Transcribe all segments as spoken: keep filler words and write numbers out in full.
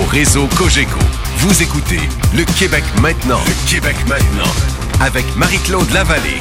réseau Cogeco. Vous écoutez Le Québec maintenant. Le Québec maintenant. Avec Marie-Claude Lavallée.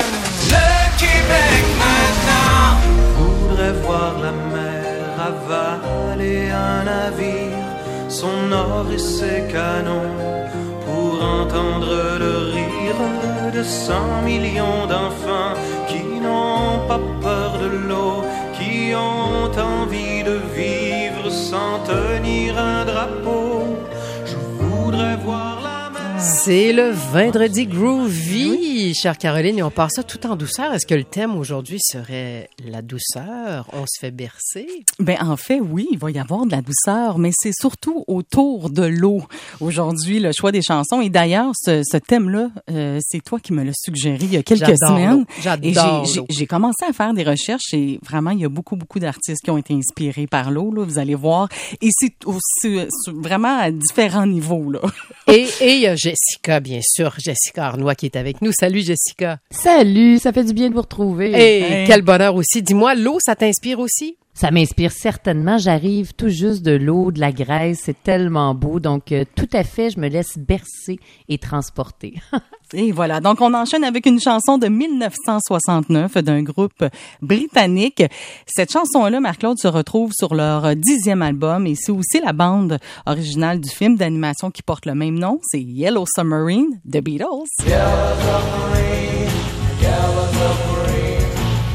Le Québec maintenant. Voudrais voir la mer avaler un navire, son or et ses canons, pour entendre le rire de cent millions d'enfants qui n'ont pas peur de l'eau, qui ont envie de vivre sans tenir un drapeau. Je voudrais voir la mer. C'est le vendredi groovy, oui. Chère Caroline, et on part ça tout en douceur. Est-ce que le thème aujourd'hui serait la douceur? On se fait bercer? Ben en fait, oui, il va y avoir de la douceur, mais c'est surtout autour de l'eau. Aujourd'hui, le choix des chansons. Et d'ailleurs, ce, ce thème-là, euh, c'est toi qui me l'as suggéré il y a quelques J'adore semaines. L'eau. J'adore et j'ai, j'ai, l'eau. j'ai commencé à faire des recherches et vraiment, il y a beaucoup, beaucoup d'artistes qui ont été inspirés par l'eau, là, vous allez voir. Et c'est aussi, vraiment à différents niveaux, là. Et il y a Jessica, bien sûr, Jessica Arnois qui est avec nous. Salut Jessica. Salut, ça fait du bien de vous retrouver. Et hey. Quel bonheur aussi. Dis-moi, l'eau, ça t'inspire aussi? Ça m'inspire certainement. J'arrive tout juste de l'eau, de la Grèce. C'est tellement beau. Donc, euh, tout à fait, je me laisse bercer et transporter. Et voilà. Donc, on enchaîne avec une chanson de dix-neuf cent soixante-neuf d'un groupe britannique. Cette chanson-là, Marc-Claude, se retrouve sur leur dixième album et c'est aussi la bande originale du film d'animation qui porte le même nom. C'est Yellow Submarine, The Beatles. Yellow submarine, yellow submarine,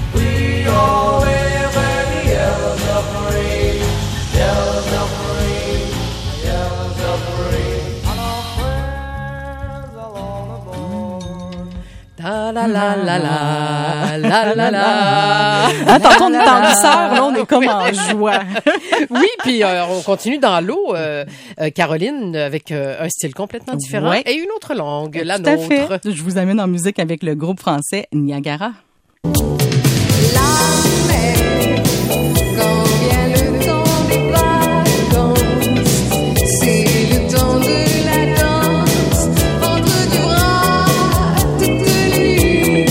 we all live in the yellow submarine, yellow submarine, yellow submarine, and our friends along aboard. La la la la la la la la. Hein, tantôt on est en douceur, là on est comme en joie. Oui, puis euh, on continue dans l'eau, euh, euh, Caroline, avec euh, un style complètement différent Ouais. et une autre langue, la Tout à nôtre. fait. Je vous amène en musique avec le groupe français Niagara. La mer, quand vient le temps des vacances, c'est le temps de la danse, entre du bras toute nuit.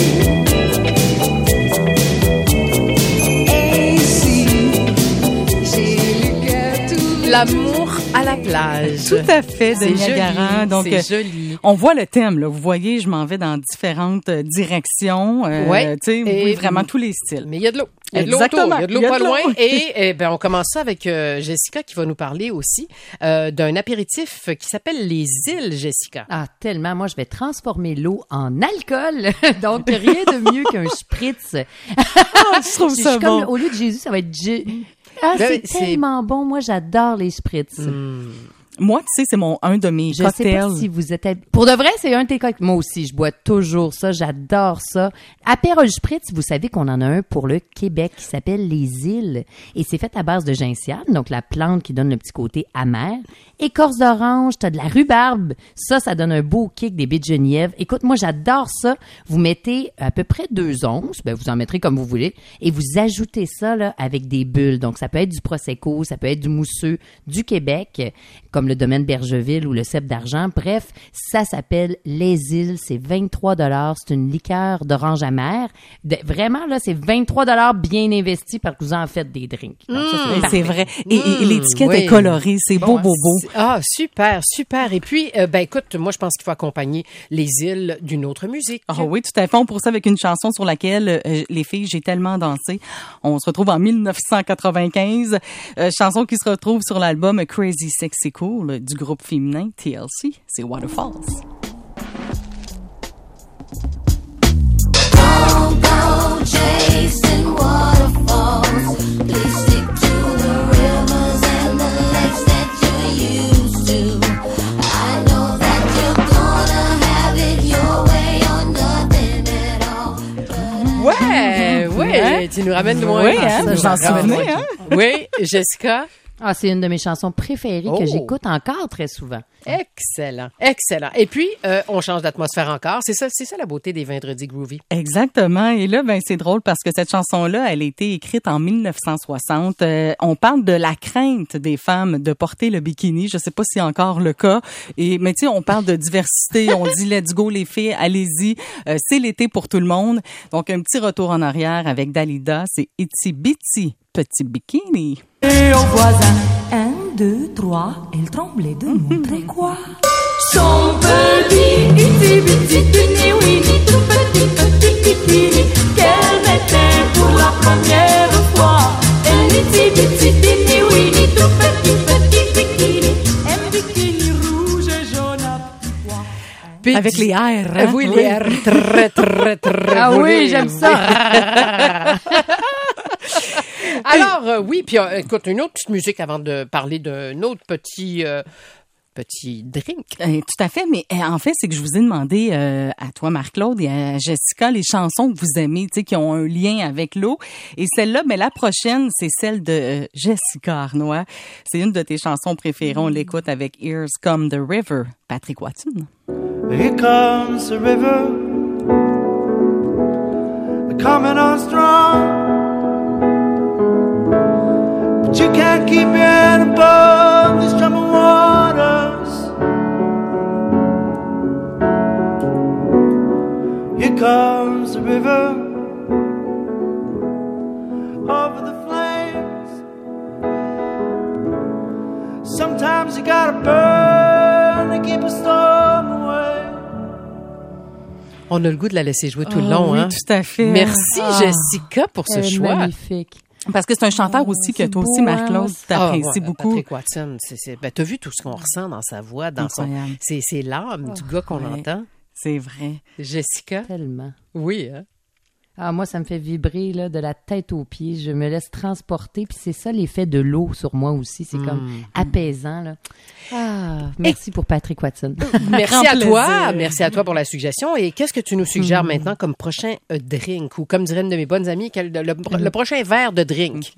Et si j'ai le cœur tout L'amour à la plage. Tout à fait, de C'est Niagara. joli, Donc, c'est joli. on voit le thème, là. Vous voyez, je m'en vais dans différentes euh, directions. Euh, Ouais. Tu sais, Et- oui, vraiment tous les styles. Mais il y a de l'eau. Il y a de l'eau Exactement. autour. Il y a de l'eau Il y a pas de l'eau. loin. Et, eh ben, on commence ça avec euh, Jessica qui va nous parler aussi euh, d'un apéritif qui s'appelle les îles, Jessica. Ah, tellement. Moi, je vais transformer l'eau en alcool. Donc, rien de mieux qu'un spritz. Je trouve Je ça suis bon. comme, au lieu de Jésus, ça va être J- Ah, Ben, c'est c'est- tellement bon. Moi, j'adore les spritz. Moi, tu sais, c'est mon un de mes Je cocktails. sais pas si vous êtes... Pour de vrai, c'est un de tes cocktails. Moi aussi, je bois toujours ça. J'adore ça. Aperol Spritz, vous savez qu'on en a un pour le Québec qui s'appelle les îles. Et c'est fait à base de gentiane, donc la plante qui donne le petit côté amer. Écorce d'orange, t'as de la rhubarbe. Ça, ça donne un beau kick, des baies de genièvre. Écoute, moi, j'adore ça. Vous mettez à peu près deux onces. Ben, vous en mettrez comme vous voulez. Et vous ajoutez ça, là, avec des bulles. Donc, ça peut être du Prosecco, ça peut être du mousseux du Québec, comme le domaine Bergeville ou le Cep d'Argent. Bref, ça s'appelle les îles. C'est vingt-trois dollars. C'est une liqueur d'orange amère. De- vraiment, là, c'est vingt-trois dollars bien investi parce que vous en faites des drinks. Donc, ça, Oui, parfait. c'est vrai. Et, et- et l'étiquette oui. est colorée. C'est beau, beau, beau. Ah, super, super. Et puis, euh, ben écoute, moi, je pense qu'il faut accompagner les îles d'une autre musique. Ah oui, tout à fait. On pour ça avec une chanson sur laquelle euh, les filles, j'ai tellement dansé. On se retrouve en dix-neuf cent quatre-vingt-quinze. Euh, chanson qui se retrouve sur l'album Crazy Sexy Cool du groupe féminin T L C. C'est Waterfalls. Don't go chasing waterfalls. Please stick to the rivers and the lakes that you're used to. I know that you're gonna have it your way or nothing at all. Ouais, ouais, tu nous ramènes loin. Oui, hein, Ça, vous en j'adore. souvenez, hein? Oui, Jessica. Ah, c'est une de mes chansons préférées Oh. que j'écoute encore très souvent. Excellent, excellent. Et puis, euh, on change d'atmosphère encore. C'est ça, c'est ça la beauté des vendredis groovy. Exactement. Et là, ben c'est drôle parce que cette chanson-là, elle a été écrite en dix-neuf cent soixante. Euh, on parle de la crainte des femmes de porter le bikini. Je sais pas si c'est encore le cas. Et mais tu sais, on parle de diversité. On dit let's go les filles, allez-y. Euh, c'est l'été pour tout le monde. Donc un petit retour en arrière avec Dalida. C'est Itsy Bitsy Petit Bikini. Et au voisin, un, deux, trois, elle tremblait de montrer quoi? Son petit iti biti tini wini, tout petit petit bikini qu'elle mettait pour la première fois. Un iti biti tini wini, tout petit petit bikini, un bikini rouge et jaune à pois. Puis, Avec les R, hein? Euh, oui, les R très, très, très Ah volés. oui, j'aime ça. Alors, euh, oui, puis euh, écoute, une autre petite musique avant de parler d'un autre petit, euh, petit drink. Euh, tout à fait, mais euh, en fait, c'est que je vous ai demandé euh, à toi, Marc-Claude, et à Jessica, les chansons que vous aimez, tu sais, qui ont un lien avec l'eau. Et celle-là, mais la prochaine, c'est celle de euh, Jessica Arnois. C'est une de tes chansons préférées. On l'écoute avec Ears Come the River. Patrick Watson. Here comes the river, coming on strong. But you can't keep your head above these troubled waters. Here comes the river, over the flames. Sometimes you gotta burn to keep a storm away. On a le goût de la laisser jouer tout le Ah long, oui, hein? tout à fait. Merci, Ah. Jessica, pour ce Elle est choix. magnifique. Parce que c'est un chanteur aussi que c'est toi aussi, beau, hein, Marc-Claude, moi, t'apprécies Ah, ouais, beaucoup. Patrick Watson, c'est, c'est, ben, t'as vu tout ce qu'on ressent dans sa voix, dans son, Incroyable. c'est, c'est l'âme du gars qu'on ouais. entend. C'est vrai. Jessica? Tellement. Oui, hein? Ah, moi, ça me fait vibrer là, de la tête aux pieds. Je me laisse transporter. Puis c'est ça l'effet de l'eau sur moi aussi. C'est comme apaisant. Là. Ah, merci pour Patrick Watson. Merci Grand à toi. plaisir. Merci à toi pour la suggestion. Et qu'est-ce que tu nous suggères maintenant comme prochain euh, drink? Ou comme dirait une de mes bonnes amies, quel- le, le prochain verre de drink?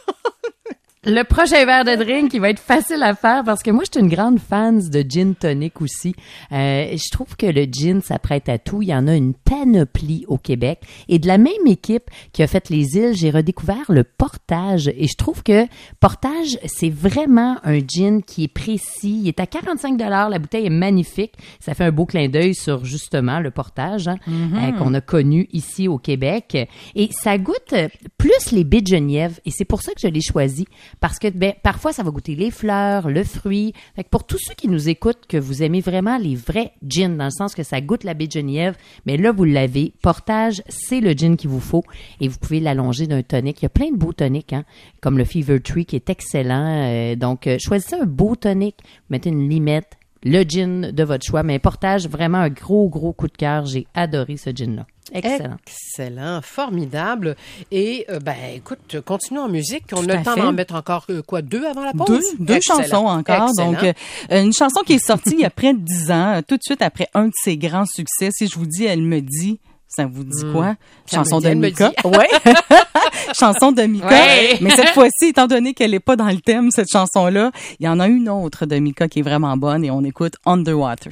Le prochain verre de drink, il va être facile à faire parce que moi, je suis une grande fan de gin tonic aussi. Euh, je trouve que le gin, ça prête à tout. Il y en a une panoplie au Québec. Et de la même équipe qui a fait les îles, j'ai redécouvert le Portage. Et je trouve que Portage, c'est vraiment un gin qui est précis. Il est à quarante-cinq dollars. La bouteille est magnifique. Ça fait un beau clin d'œil sur justement le Portage hein, euh, qu'on a connu ici au Québec. Et ça goûte plus les baies de Genièvre. Et c'est pour ça que je l'ai choisi. Parce que ben, parfois, ça va goûter les fleurs, le fruit. Fait que pour tous ceux qui nous écoutent, que vous aimez vraiment les vrais gins, dans le sens que ça goûte la baie de Genièvre, mais là, vous l'avez. Portage, c'est le gin qu'il vous faut. Et vous pouvez l'allonger d'un tonic. Il y a plein de beaux tonics, hein, comme le Fever Tree qui est excellent. Euh, donc, euh, choisissez un beau tonic. Mettez une limette, le gin de votre choix. Mais Portage, vraiment un gros, gros coup de cœur. J'ai adoré ce gin-là. Excellent. Excellent, formidable. Et, euh, ben, écoute, continuons en musique. On Tout a à le temps fait. d'en mettre encore, euh, quoi, deux avant la pause? Deux, deux Excellent. chansons encore. Excellent. Donc, euh, une chanson qui est sortie il y a près de dix ans, euh, tout de suite après un de ses grands succès. Si je vous dis, elle me dit, ça vous dit quoi? Ça Chanson me dit, de elle me Mika. dit. Ouais. Chanson de Mika. Ouais. Mais cette fois-ci, étant donné qu'elle n'est pas dans le thème, cette chanson-là, il y en a une autre de Mika qui est vraiment bonne et on écoute Underwater.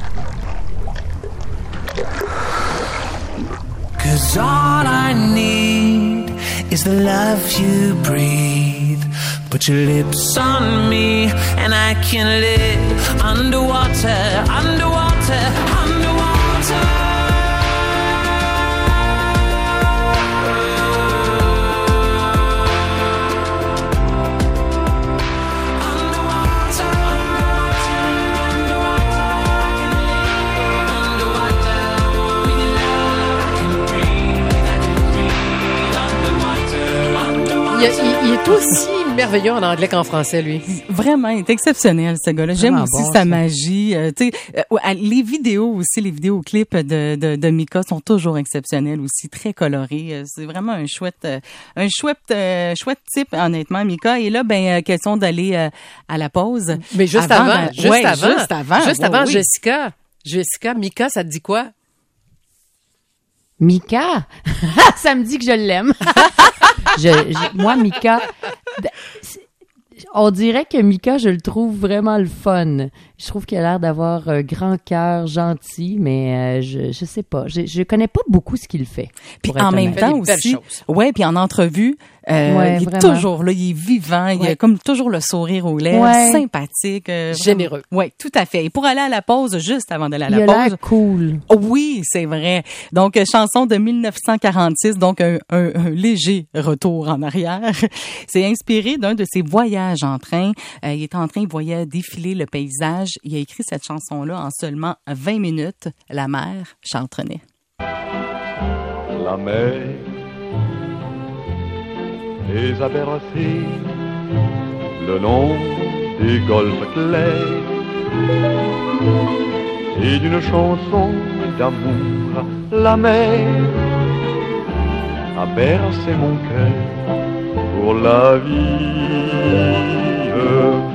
'Cause all I need is the love you breathe. Put your lips on me and I can live underwater, underwater, underwater. Il, y a- il- il est aussi merveilleux en anglais qu'en français, lui. Vraiment, il est exceptionnel, ce gars-là. J'aime Vraiment aussi bon, sa ça. magie. Euh, tu sais, euh, à- les vidéos aussi, les vidéoclips de, de, de Mika sont toujours exceptionnels aussi, très colorés. Euh, C'est vraiment un chouette, euh, un chouette, euh, chouette type, honnêtement, Mika. Et là, ben, euh, question d'aller euh, à la pause. Mais juste avant, ben, juste ouais, avant, juste avant, juste ouais, avant, oui. Jessica, Jessica, Mika, ça te dit quoi? Mika, ça me dit que je l'aime. je, je- moi, Mika, d- c'est- on dirait que Mika, je le trouve vraiment le fun. Je trouve qu'il a l'air d'avoir un grand cœur, gentil, mais euh, je, je sais pas. Je, je connais pas beaucoup ce qu'il fait. Puis pour être en même honnête. fait temps des belles aussi, choses. ouais, puis en entrevue, Euh, Ouais, il est vraiment. toujours là, il est vivant, il a Ouais. comme toujours le sourire aux lèvres, Ouais. sympathique. euh, Généreux. Oui, tout à fait. Et pour aller à la pause, juste avant d'aller à Il la a pause... l'air cool. Oui, c'est vrai. Donc, euh, chanson de mille neuf cent quarante-six, donc un, un, un léger retour en arrière. C'est inspiré d'un de ses voyages en train. Euh, il est en train, il voyait défiler le paysage. Il a écrit cette chanson-là en seulement vingt minutes. La mer, Charles Trenet. La mer les a bercés le long des golfes clairs et d'une chanson d'amour. La mer a bercé mon cœur pour la vie.